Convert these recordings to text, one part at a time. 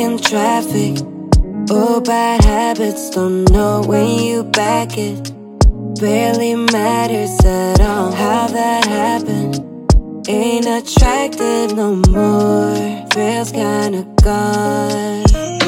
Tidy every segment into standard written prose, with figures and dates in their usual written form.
in traffic. Oh, bad habits, don't know when you back it. Barely matters at all how that happened. Ain't attractive no more, feels kinda gone.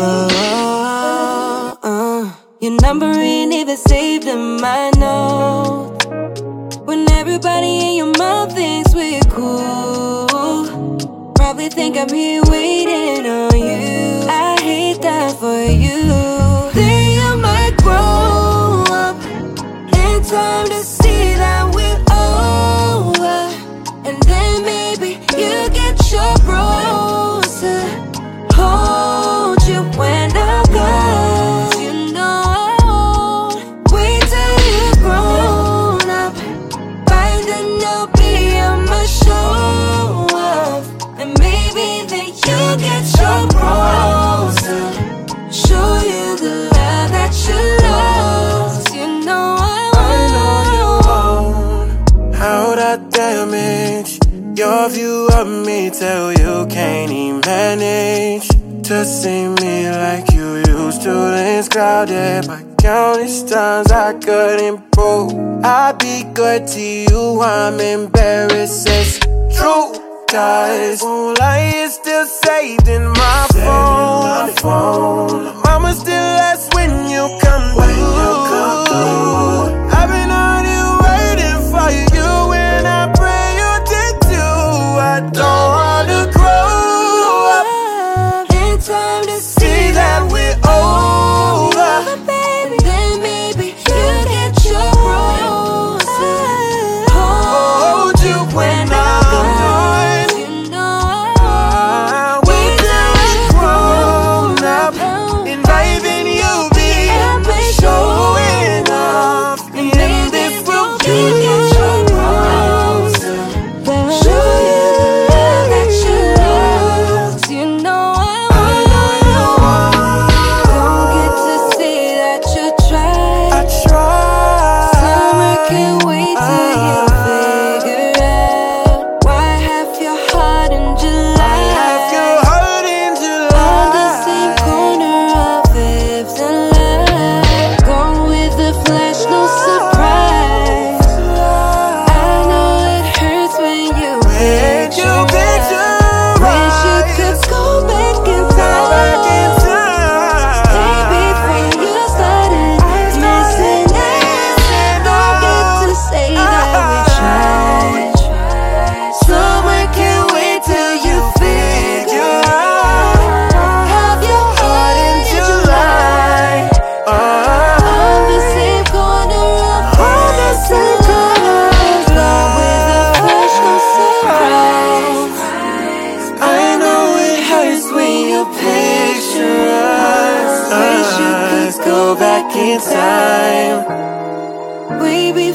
Whoa, your number ain't even saved in my notes. When everybody in your mouth thinks we're cool, probably think I'm here waiting on you. I hate that for you. Then you might grow up in time to see that we're over, and then maybe you get your bros to hold you when I'm gone. You know I won't wait till you're grown up. By then you'll be on my show off, and maybe then you get your bros to show you the love that you lost. You know I won't. How that damage your view of me till you can't even manage to see me like you used to. It's crowded by countless times I could improve. I'd be good to you, I'm embarrassed, it's true. Cause won't lie, it's still saved in my phone. Mama still asks when you come through. I've been on you waiting for you, and I pray you did too. I don't wanna grow up in time to see that we're over. Then maybe you get your bros to Hold you when I'm gone. You know Wait till we're grown up, and by then you'll be showing off. And this will you get your bros to show you the love that you lost. You know I don't get to see that you tried. I try. Summer can't wait till you figure out why half your heart in July. Have your heart in On the July. same corner of Fifth and Lime. Gone with the flash, no surprise. I know it hurts when you When you picture wish you could go back in back in time. Maybe before you started missing it. Don't get to say that we tried. Summer can't wait till you figure out. Have your heart in July. On the same corner of Fifth and Lime. Gone with the flash, no surprise. I know it hurts when you picture us. Wish you could Go back in time. Baby,